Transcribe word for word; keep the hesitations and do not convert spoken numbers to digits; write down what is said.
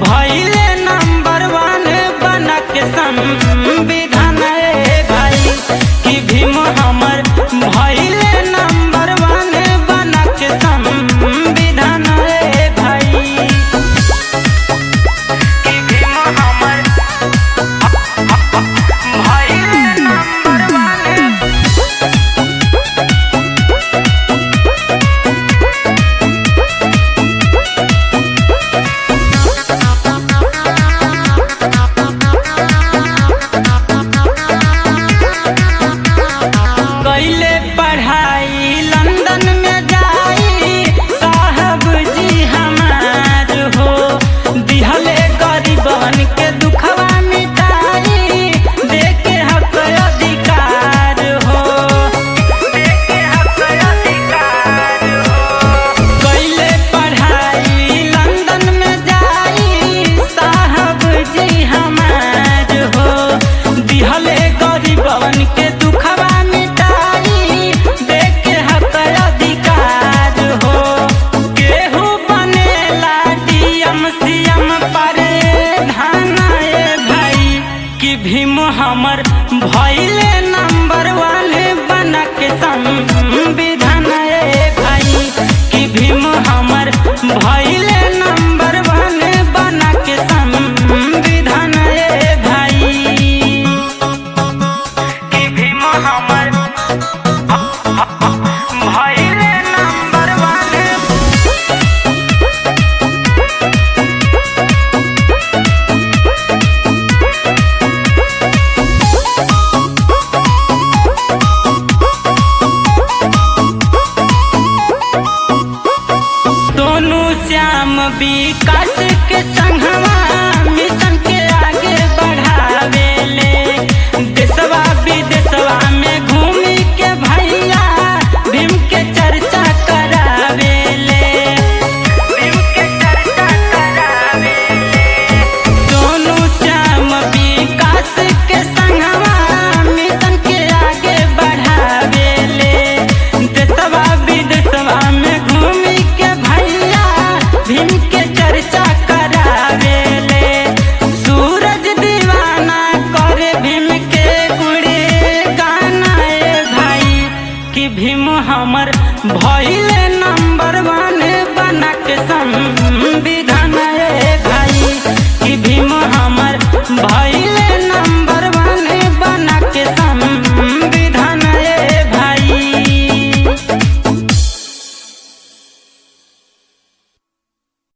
भइले नंबर वन बना के संविधान रे भाई कि भीम हमर भइले नंबर वन बना के संविधान रे भाई कि भीम हमर भइले नंबर वन। कैले पढ़ाई लंदन में जाई साहब जी हमार हो दिहले गरीबन के दुखवा मिटाई देके हक अधिकार हो देके हक अधिकार हो। कैले पढ़ाई लंदन में जाई साहब जी हमार हो दिहले गरीबन के दुखवा भीम हमर भइले नंबर वन बना के संविधान रे भाई कि भीम हमर भइले नंबर वन बना के संविधान रे भाई कि भीम हमर भइले नंबर वन। श्याम विकास के संघवा मिशन के आगे बढ़ावे ले देशवा विदेशवा में घूमी के भैया भीम के चर्चा करावे ले भीम के चर्चा करावे ले। दोनों श्याम विकास के संघवा मिशन के आगे बढ़ावे ले देशवा विदेशवा में घूमी के भीम के चर्चा करावे ले। सूरज दीवाना करे भीम के गुड़े गाना ए भाई कि भीम हमर भइले नंबर वन बना के संविधान रे भाई कि भीम हमर भइले